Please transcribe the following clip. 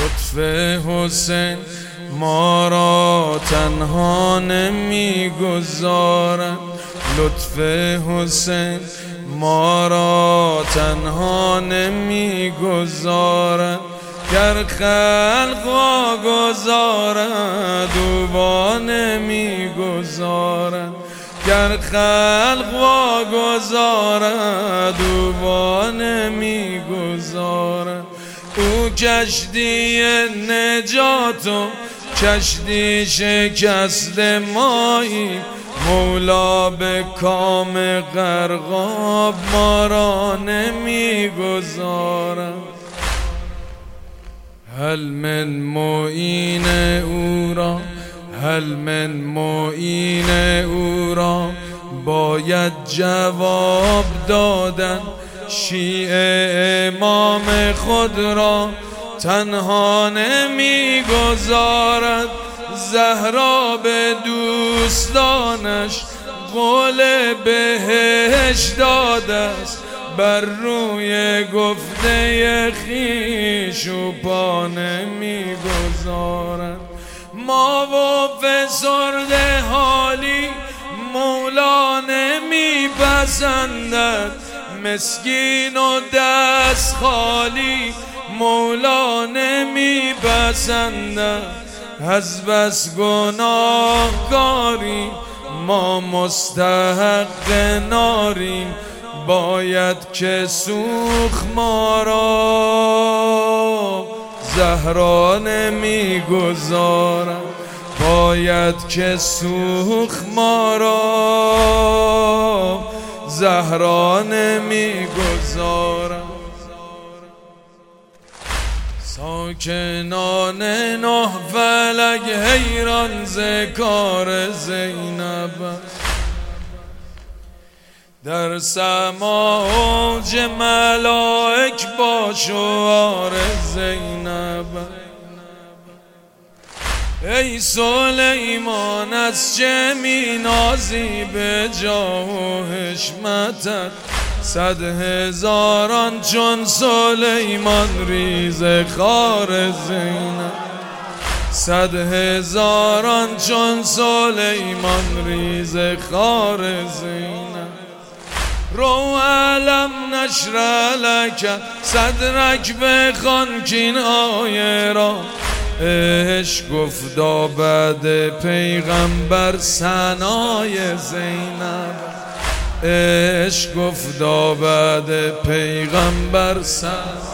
لطف حسین ما را تنها نمیگذارد، لطف حسین ما را تنها نمیگذارد. گر خلق واگذارد او با نمیگذارد، گر خلق واگذارد او با نمیگذارد. او کشتی نجات و کشتی شکست مایی، مولا به کام غرقاب ما را نمیگذارد. هل من معین او را، هل من معین او را باید جواب دادن. شیعه امام خود را تنها نمیگذارد، زهرا به دوستانش قول بهش داده است. بر روی گفته خویش و پا نمیگذارد. ما و فسرده حالی مولا نمیپسندد، مسکین و دست خالی مولا نمیپسندد. از بس گناهکاریم ما مستحق ناریم، باید که سوخ ما را زهرا نمیگذارد، باید که سوخ ما را زهرا نمیگذارد. ساکنان نه فلک حیران ز کار زینب، در سما اوج ملائک با شعار زینب. ای سلیمان از چه می نازی به جاه و حشمتت، 100,000 چون سلیمان ریز خار زینب. 100,000 چون سلیمان ریز خار زینب. رو علم نشر لک صدرک بخوان کین آیه را، عشق گفتا بعد پیغمبر ثنای زینب. عشق گفتا بعد پیغمبر ثنای